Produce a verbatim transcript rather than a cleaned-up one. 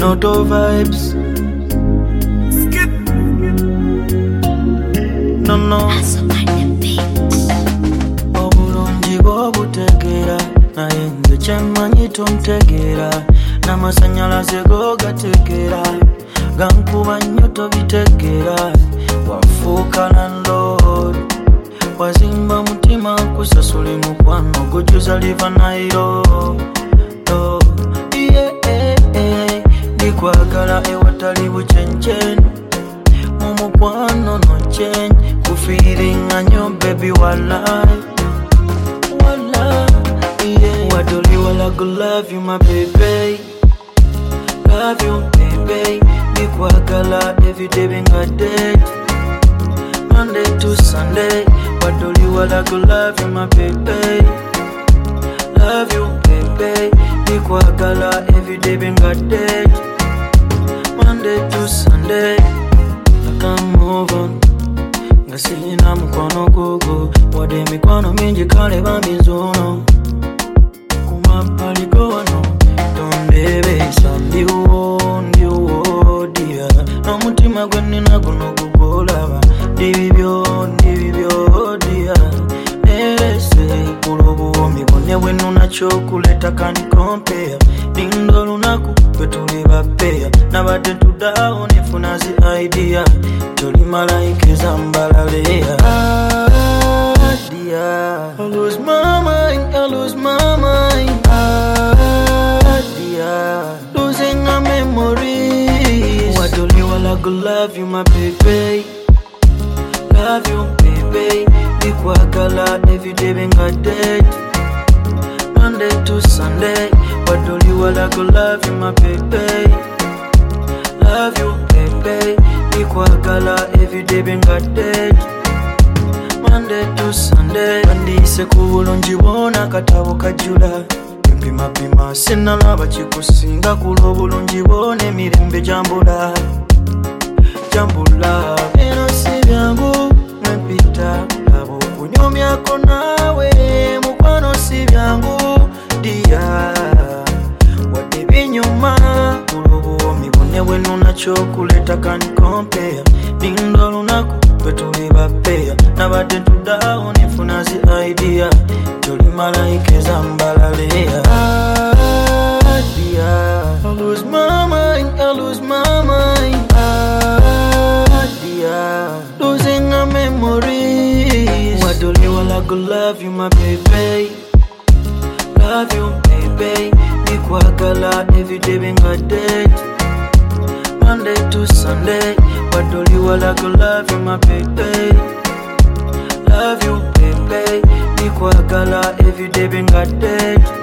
Noto vibes. Skip. No no. Obulungi bw'obutegeera naye nze kyemmanyi tontegeera n'amasannyalaze go gategeera gankuba nnyo tobitegeera wafuuka landlord wazimba mutima kusasula mukwano gujjuza liva nairo oh, yeah, eh, eh. Ndikwagala ewatali bucencen mu mukwano no change kufiiringa nnyo baby wallahi wallahi yeah. Wadoli wala go love you my baby love you baby Ndikwagala everyday benga date Monday to Sunday Wadoli wala go love you my baby love you baby Ndikwagala everyday benga date Monday to Sunday I can't move on Ngasina mukwano gogo Wade mikwano mingi kale bambi nzono Kumapali go wano Tondebesa ndiwo ndiwo dia Nomutima gwe nina guno gugolaba Ndibibyo ndibibyo dia Nerese kulobuomi bone bwenu nachokuleta kani compare Nindo lunaku kwetuli bapea Nabade tudao nifunazi idea Tuli malaike zambalalea Ah dia I lose my mind, I lose my mind Ah dia Losing my memories Wadoli wala go love you my baby Love you baby Ndikwagala everyday benga date Monday to Sunday Wadoli wala go love you my baby Love you baby Ndikwagala everyday benga date Monday to Sunday Bandise kubulungi bona katabo kajula Mpima pima sinalaba kikusinga kulo bulungi bona emirembe jambula Jambula Eno si byangu mwepita Labo kunyomyako nawe mukwano si byangu Dia Wade binyuma Kulobuomi bone bwenu nachokuleta kani compare Nindo lunaku kwetuli bapea Nabade tudao nifunazi idea Tuli malaike zambalalea Ah dia I lose my mind, I lose my mind Ah dia Losing my memories Wadoli wala go love you my baby Love you baby Ndikwagala everyday benga date Monday to Sunday Wadoli wala go love you my baby Love you baby Ndikwagala everyday benga date